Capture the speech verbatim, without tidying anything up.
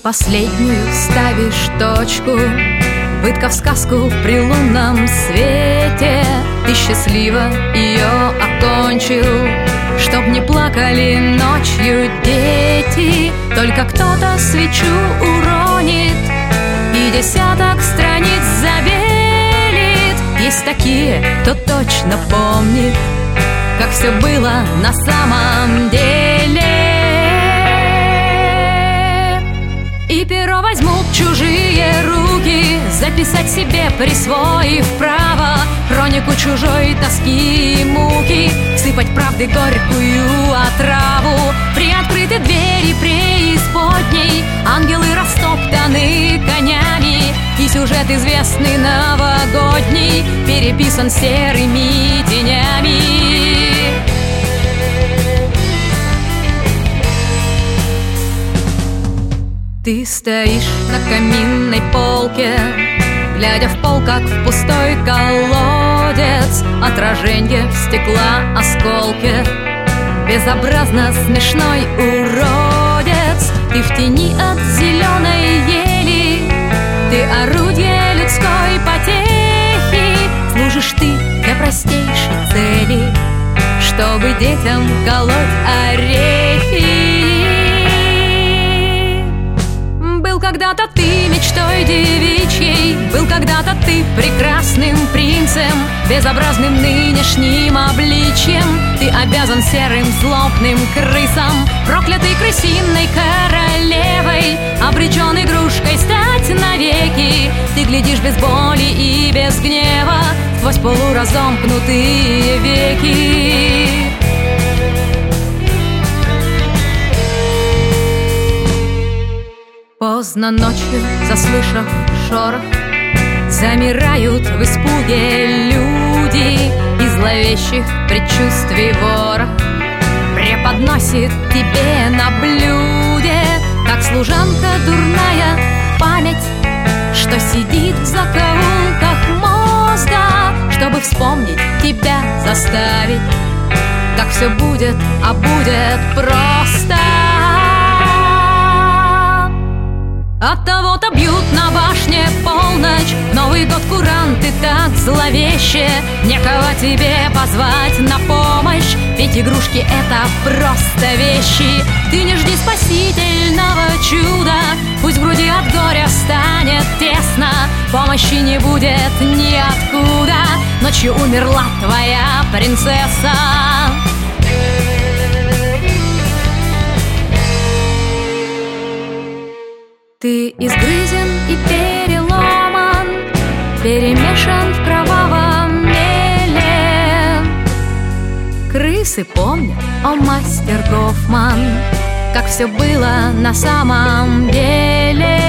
последнюю ставишь точку. Пытка в сказку при лунном свете. Ты счастливо ее окончил, чтоб не плакали ночью дети. Только кто-то свечу уронит, и десяток страниц забелит. Есть такие, кто точно помнит, как все было на самом деле. И перо возьмут чужие руки, записать себе, присвоив право хронику чужой тоски и муки, сыпать правды горькую отраву. Приоткрыты двери преисподней, ангелы растоптаны конями, и сюжет известный новогодний переписан серыми тенями. Ты стоишь на каминной полке, глядя в пол, как в пустой колодец. Отраженье в стекла осколке, безобразно смешной уродец. Ты в тени от зеленой ели, ты орудие людской потехи. Служишь ты для простейшей цели, чтобы детям колоть орехи. Был когда-то ты мечтой девичьей, был когда-то ты прекрасным принцем, безобразным нынешним обличьем. Ты обязан серым злобным крысам, проклятой крысиной королевой, обречен игрушкой стать навеки. Ты глядишь без боли и без гнева сквозь полуразомкнутые веки. Поздно ночью, заслышав шорох, замирают в испуге люди, и зловещих предчувствий ворох преподносит тебе на блюде, как служанка дурная память, что сидит в закоулках мозга, чтобы вспомнить тебя заставить, как все будет, а будет просто. От того-то бьют на башне полночь, Новый год куранты так зловеще. Некого тебе позвать на помощь, ведь игрушки это просто вещи. Ты не жди спасительного чуда, пусть в груди от горя станет тесно, помощи не будет ниоткуда. Ночью умерла твоя принцесса. Ты изгрызен и переломан, перемешан в кровавом меле. Крысы помнят, о мастер Гофман, как все было на самом деле.